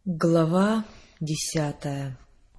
Глава 10.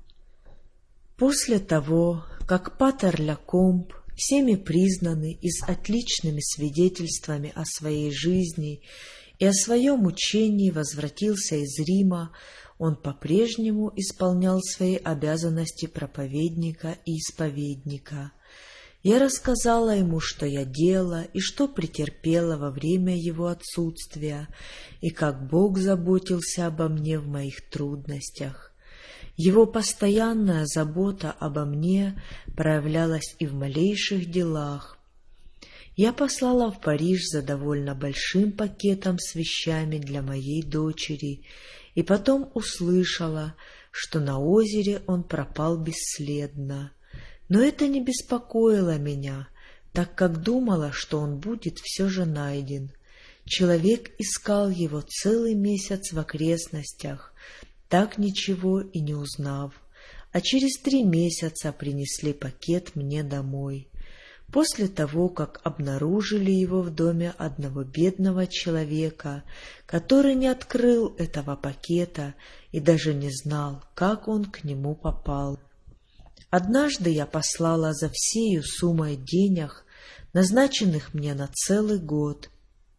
После того, как патер Лякомб, всеми признанный и с отличными свидетельствами о своей жизни и о своем учении, возвратился из Рима, он по-прежнему исполнял свои обязанности проповедника и исповедника. Я рассказала ему, что я делала и что претерпела во время его отсутствия, и как Бог заботился обо мне в моих трудностях. Его постоянная забота обо мне проявлялась и в малейших делах. Я послала в Париж за довольно большим пакетом с вещами для моей дочери, и потом услышала, что на озере он пропал бесследно. Но это не беспокоило меня, так как думала, что он будет все же найден. Человек искал его целый месяц в окрестностях, так ничего и не узнав, а через 3 месяца принесли пакет мне домой. После того, как обнаружили его в доме одного бедного человека, который не открыл этого пакета и даже не знал, как он к нему попал. Однажды я послала за всею суммой денег, назначенных мне на целый год.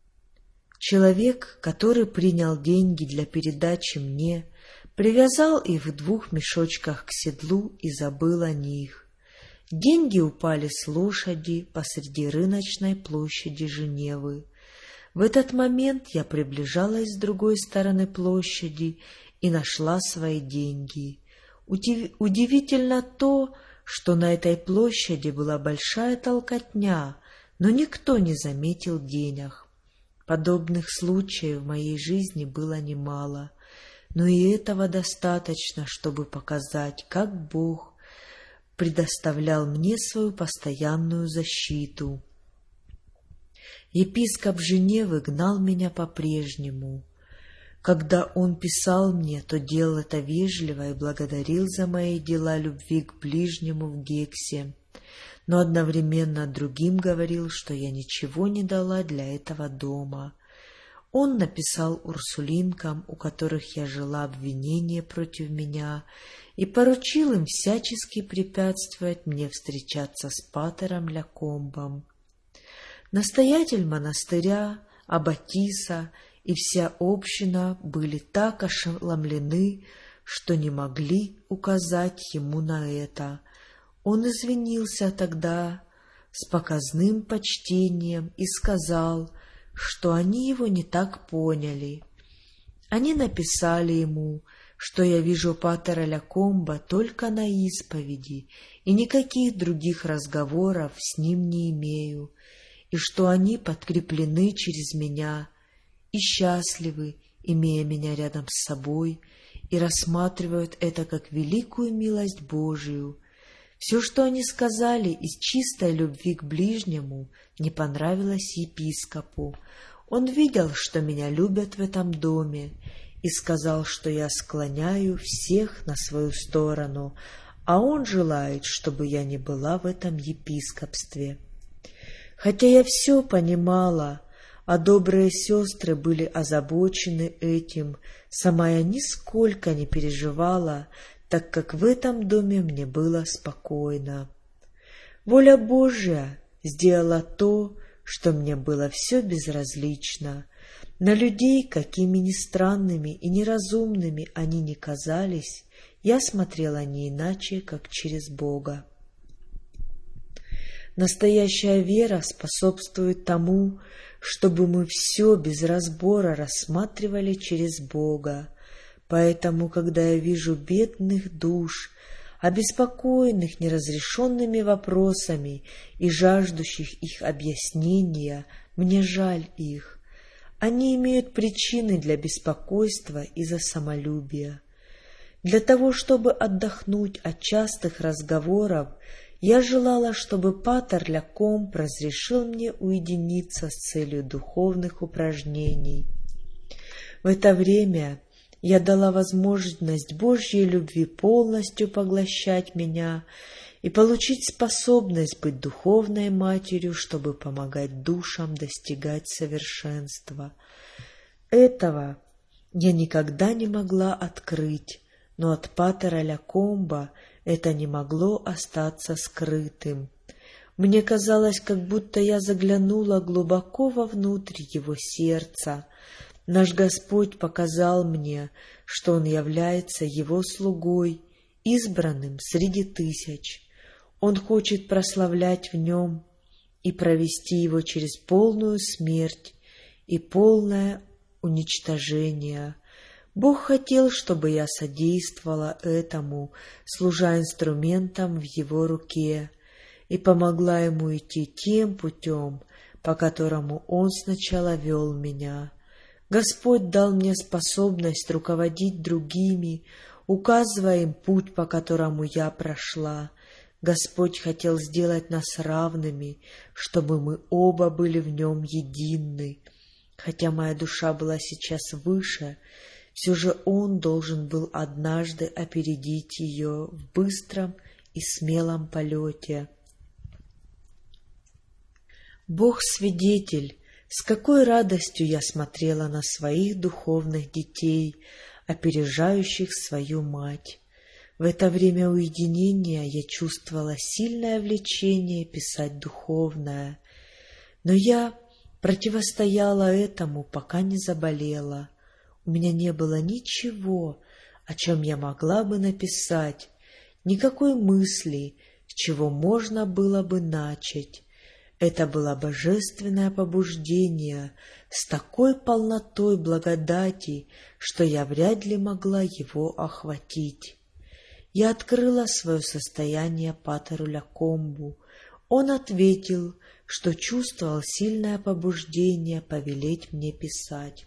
Человек, который принял деньги для передачи мне, привязал их в 2 мешочках к седлу и забыл о них. Деньги упали с лошади посреди рыночной площади Женевы. В этот момент я приближалась с другой стороны площади и нашла свои деньги. Удивительно то, что на этой площади была большая толкотня, но никто не заметил денег. Подобных случаев в моей жизни было немало, но и этого достаточно, чтобы показать, как Бог предоставлял мне свою постоянную защиту. Епископ Женевы гнал меня по-прежнему. Когда он писал мне, то делал это вежливо и благодарил за мои дела любви к ближнему в Гексе, но одновременно другим говорил, что я ничего не дала для этого дома. Он написал урсулинкам, у которых я жила, обвинение против меня, и поручил им всячески препятствовать мне встречаться с патером Лякомбом. Настоятель монастыря, аббатиса и вся община были так ошеломлены, что не могли указать ему на это. Он извинился тогда с показным почтением и сказал, что они его не так поняли. Они написали ему, что я вижу патера Лякомба только на исповеди и никаких других разговоров с ним не имею, и что они подкреплены через меня и счастливы, имея меня рядом с собой, и рассматривают это как великую милость Божию. Все, что они сказали из чистой любви к ближнему, не понравилось епископу. Он видел, что меня любят в этом доме, и сказал, что я склоняю всех на свою сторону, а он желает, чтобы я не была в этом епископстве. Хотя я все понимала, а добрые сестры были озабочены этим, сама я нисколько не переживала, так как в этом доме мне было спокойно. Воля Божья сделала то, что мне было все безразлично. На людей, какими ни странными и неразумными они ни казались, я смотрела не иначе, как через Бога. Настоящая вера способствует тому, чтобы мы все без разбора рассматривали через Бога. Поэтому, когда я вижу бедных душ, обеспокоенных неразрешенными вопросами и жаждущих их объяснения, мне жаль их. Они имеют причины для беспокойства из-за самолюбия. Для того, чтобы отдохнуть от частых разговоров, я желала, чтобы патер Лякомб разрешил мне уединиться с целью духовных упражнений. В это время я дала возможность Божьей любви полностью поглощать меня и получить способность быть духовной матерью, чтобы помогать душам достигать совершенства. Этого я никогда не могла открыть, но от патера Лякомба это не могло остаться скрытым. Мне казалось, как будто я заглянула глубоко вовнутрь его сердца. Наш Господь показал мне, что Он является Его слугой, избранным среди тысяч. Он хочет прославлять в нем и провести его через полную смерть и полное уничтожение. Бог хотел, чтобы я содействовала этому, служа инструментом в Его руке, и помогла Ему идти тем путем, по которому Он сначала вел меня. Господь дал мне способность руководить другими, указывая им путь, по которому я прошла. Господь хотел сделать нас равными, чтобы мы оба были в Нем едины. Хотя моя душа была сейчас выше, все же Он должен был однажды опередить ее в быстром и смелом полете. Бог свидетель, с какой радостью я смотрела на своих духовных детей, опережающих свою мать. В это время уединения я чувствовала сильное влечение писать духовное, но я противостояла этому, пока не заболела. У меня не было ничего, о чем я могла бы написать, никакой мысли, с чего можно было бы начать. Это было божественное побуждение с такой полнотой благодати, что я вряд ли могла его охватить. Я открыла свое состояние патеру Лякомбу. Он ответил, что чувствовал сильное побуждение повелеть мне писать,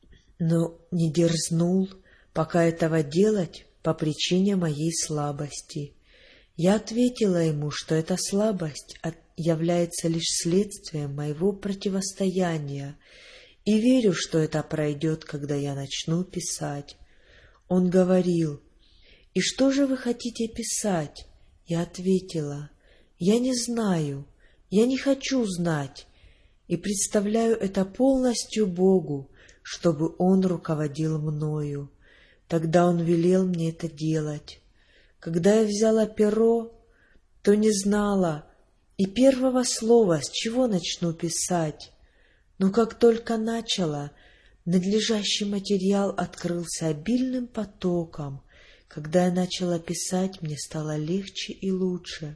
но не дерзнул пока этого делать по причине моей слабости. Я ответила ему, что эта слабость является лишь следствием моего противостояния, и верю, что это пройдет, когда я начну писать. Он говорил: «И что же вы хотите писать?» Я ответила: «Я не знаю, я не хочу знать, и представляю это полностью Богу, чтобы Он руководил мною». Тогда Он велел мне это делать. Когда я взяла перо, то не знала и первого слова, с чего начну писать. Но как только начала, надлежащий материал открылся обильным потоком. Когда я начала писать, мне стало легче и лучше.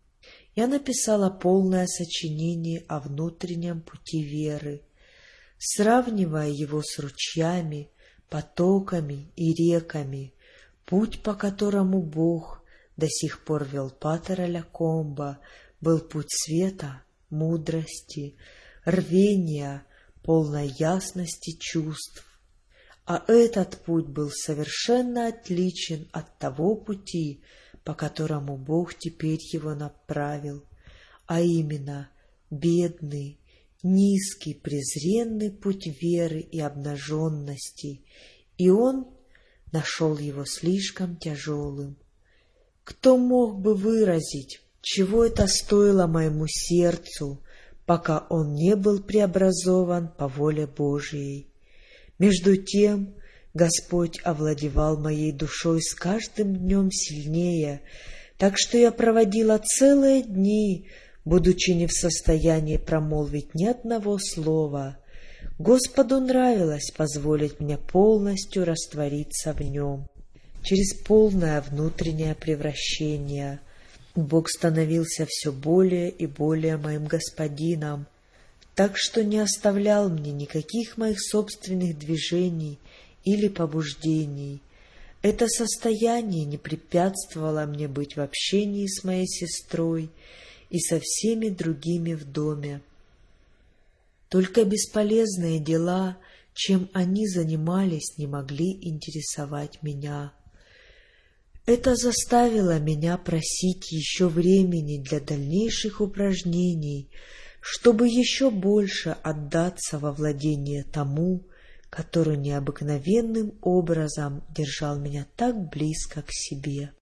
Я написала полное сочинение о внутреннем пути веры, сравнивая его с ручьями, потоками и реками, путь, по которому Бог до сих пор вел патера Лякомба, был путь света, мудрости, рвения, полной ясности чувств. А этот путь был совершенно отличен от того пути, по которому Бог теперь его направил, а именно бедный, низкий, презренный путь веры и обнаженности, и он нашел его слишком тяжелым. Кто мог бы выразить, чего это стоило моему сердцу, пока он не был преобразован по воле Божией? Между тем Господь овладевал моей душой с каждым днем сильнее, так что я проводила целые дни, будучи не в состоянии промолвить ни одного слова. Господу нравилось позволить мне полностью раствориться в нем. Через полное внутреннее превращение Бог становился все более и более моим господином, так что не оставлял мне никаких моих собственных движений или побуждений. Это состояние не препятствовало мне быть в общении с моей сестрой и со всеми другими в доме. Только бесполезные дела, чем они занимались, не могли интересовать меня. Это заставило меня просить еще времени для дальнейших упражнений, чтобы еще больше отдаться во владение тому, который необыкновенным образом держал меня так близко к себе.